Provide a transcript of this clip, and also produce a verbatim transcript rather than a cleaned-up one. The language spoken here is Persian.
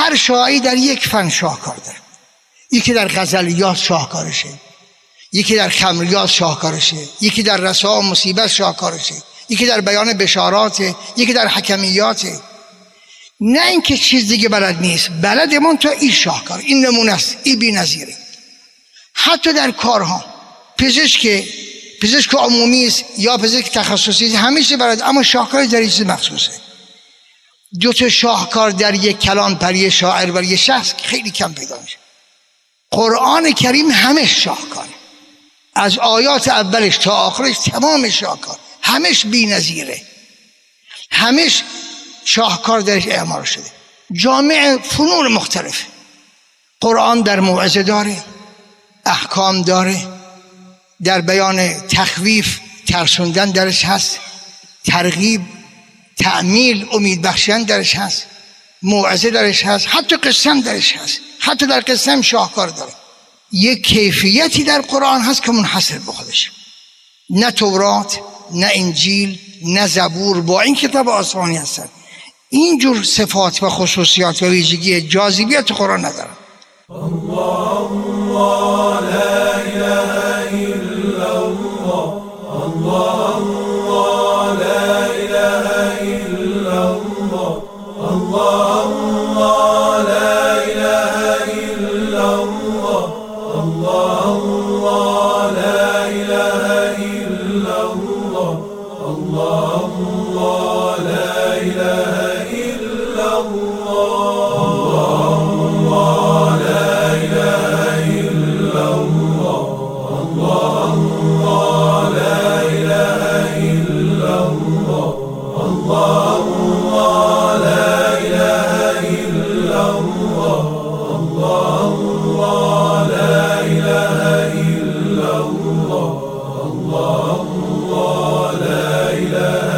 هر شاعری در یک فن شاهکار داره. یکی در غزلیات شاهکارشه، یکی در خمریات شاهکارشه، یکی در رسا و مصیبت شاهکارشه، یکی در بیان بشاراته، یکی در حکمیاته. نه اینکه چیز دیگه بلد نیست، بلده، من تا این شاهکار، این نمونه است، این بی‌نظیره. حتی در کارها، پزشک پزشک عمومی است یا پزشک تخصصی است، همیشه بلد، اما شاهکار در چیز مخصوصه. دو تا شاهکار در یک کلام پر یک شاعر و یک شخص خیلی کم پیدا میشه. قرآن کریم همه شاهکار، از آیات اولش تا آخرش تمام شاهکار، همش بی‌نظیره، همش شاهکار درش اعمال شده. جامع فنون مختلف. قرآن در موعظه داره، احکام داره، در بیان تخویف ترسوندن درش هست، ترغیب، تعمیل، امید بخشیدن درش هست، موعظه درش هست، حتی قسم درش هست، حتی در قسم شاهکار داره. یک کیفیتی در قرآن هست که منحصر به خودش، نه تورات، نه انجیل، نه زبور با این کتاب آسمانی هستن اینجور صفات و خصوصیات و ویژگی جاذبیت قرآن ندارن. الله الله لا اله الا الله، الله الله لا اله الا الله، الله الله لا اله الا الله، الله الله لا اله الا الله، الله الله لا اله الا الله، الله لا اله الا الله، الله الله لا اله الا الله، الله الله لا اله الا الله، الله الله لا اله الا الله، الله الله لا اله